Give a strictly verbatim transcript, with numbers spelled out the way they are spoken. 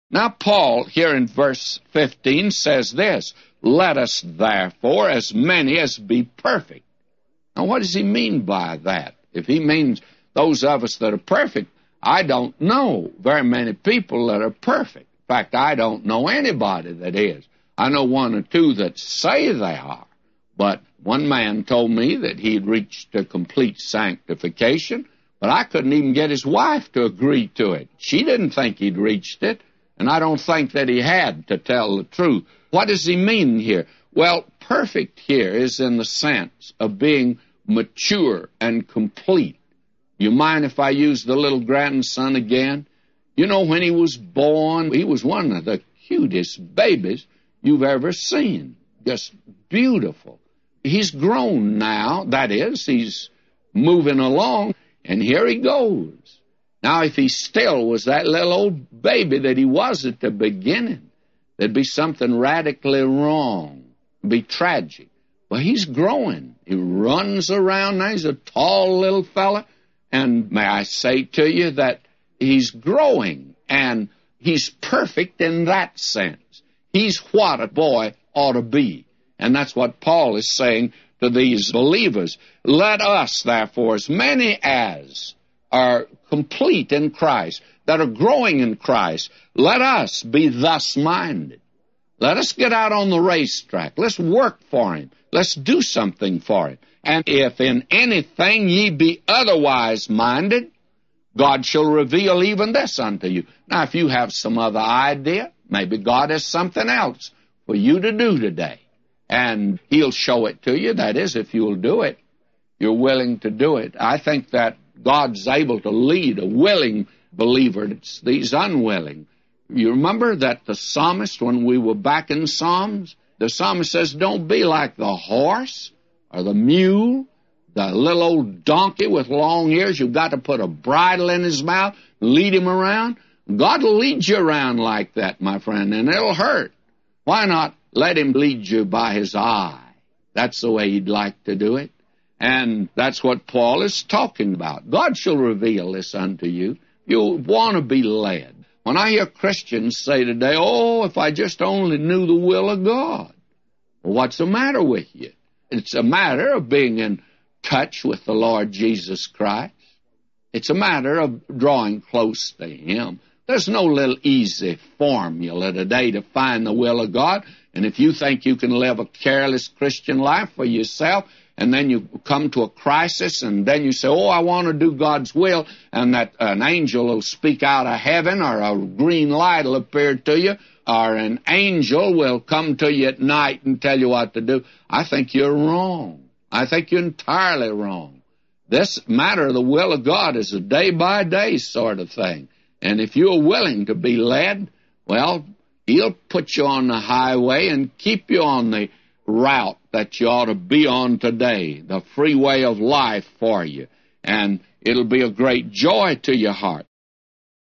Now, Paul, here in verse fifteen, says this, let us therefore, as many as be perfect. Now, what does he mean by that? If he means those of us that are perfect, I don't know very many people that are perfect. In fact, I don't know anybody that is. I know one or two that say they are. But one man told me that he had reached a complete sanctification, but I couldn't even get his wife to agree to it. She didn't think he'd reached it, and I don't think that he had, to tell the truth. What does he mean here? Well, perfect here is in the sense of being mature and complete. You mind if I use the little grandson again? You know, when he was born, he was one of the cutest babies you've ever seen. Just beautiful. He's grown now. That is, he's moving along, and here he goes. Now, if he still was that little old baby that he was at the beginning, there'd be something radically wrong. It'd be tragic. But he's growing. He runs around now. He's a tall little fella. And may I say to you that he's growing, and he's perfect in that sense. He's what a boy ought to be. And that's what Paul is saying to these believers. Let us, therefore, as many as are complete in Christ, that are growing in Christ, let us be thus minded. Let us get out on the racetrack. Let's work for him. Let's do something for him. And if in anything ye be otherwise minded, God shall reveal even this unto you. Now, if you have some other idea, maybe God has something else for you to do today. And he'll show it to you. That is, if you'll do it, you're willing to do it. I think that God's able to lead a willing believer. It's these unwilling. You remember that the psalmist, when we were back in Psalms, the psalmist says, don't be like the horse or the mule, the little old donkey with long ears. You've got to put a bridle in his mouth, lead him around. God will lead you around like that, my friend, and it'll hurt. Why not let him lead you by his eye? That's the way he'd like to do it. And that's what Paul is talking about. God shall reveal this unto you. You'll want to be led. When I hear Christians say today, oh, if I just only knew the will of God. Well, what's the matter with you? It's a matter of being in touch with the Lord Jesus Christ. It's a matter of drawing close to him. There's no little easy formula today to find the will of God. And if you think you can live a careless Christian life for yourself, and then you come to a crisis, and then you say, oh, I want to do God's will, and that an angel will speak out of heaven, or a green light will appear to you, or an angel will come to you at night and tell you what to do. I think you're wrong. I think you're entirely wrong. This matter of the will of God is a day-by-day sort of thing. And if you're willing to be led, well, he'll put you on the highway and keep you on the route that you ought to be on today, the free way of life for you. And it'll be a great joy to your heart.